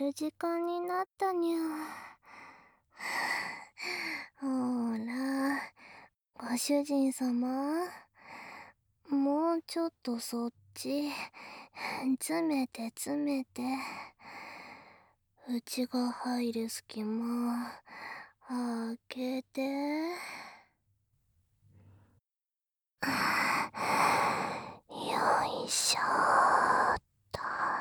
る時間になったにゃ。ほら、ご主人様。もうちょっとそっち、詰めて詰めて。うちが入る隙間、開けて。よいしょーっと。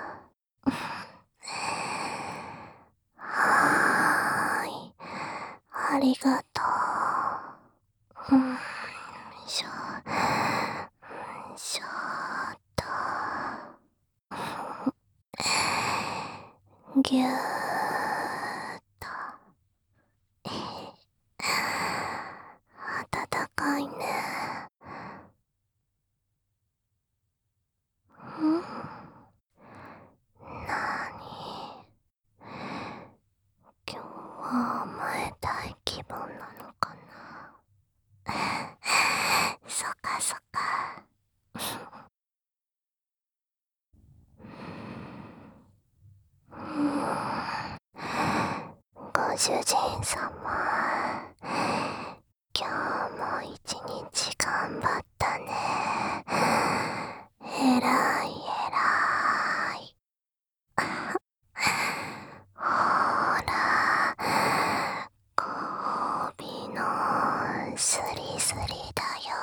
はーい。ありがとう。よいしょ。よいしょーっと。ぎゅーっと。暖かいね。なに、今日は甘えたい気分なのかな。そっかそっか。ご主人様、今日も一日頑張ったね。えらいえらい。ほら、ご褒美のスリスリだよ。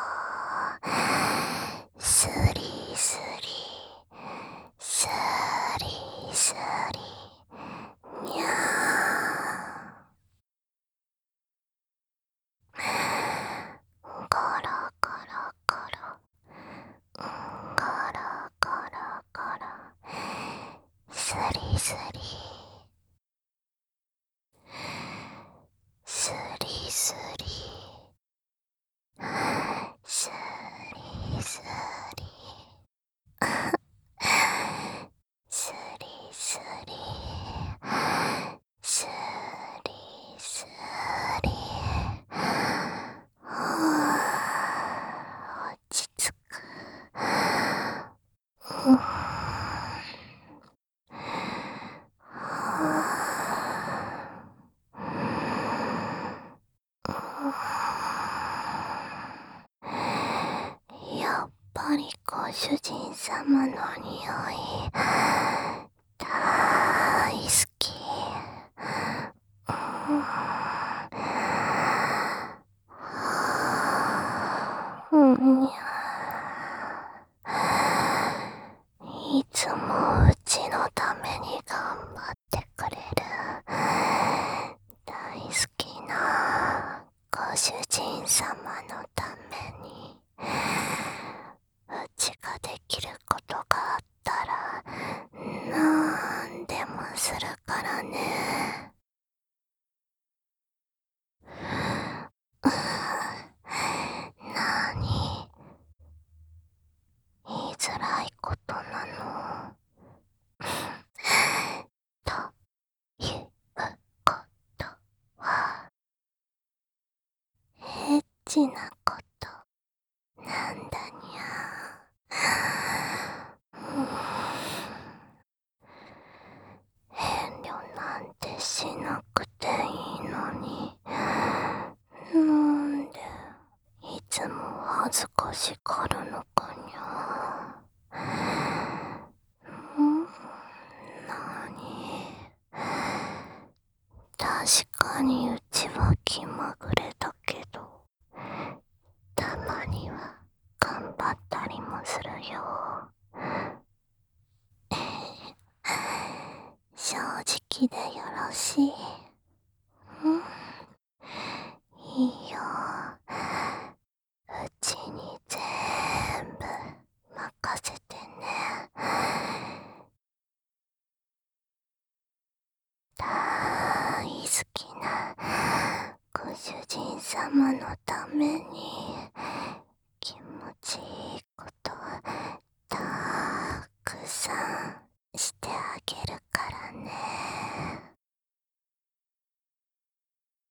スリスリ、スリスリ、にゃー。ゴロゴロゴロ、ゴロゴロゴロ、スリスリ、スリスリ、スリスリ、スリスリ、スリスリ。落ち着く。やっぱりご主人様の匂い大好き。にゃ、いつもうちのために頑張ってくれる大好きなご主人様のために、うちができることがあったらなんでもするからね。なに、言いづらいことなの。ということは、エッチなことなんだにゃ。遠慮なんてしなくていいのに、なんでいつも恥ずかしがるのかにゃ。なに、確かにうちは気まぐれだけど、たまには頑張ったりもするよ。正直でよろしい。いいよ。うちに全部任せてね。大好きなご主人様のために気持ちいいことたくさんしてあげる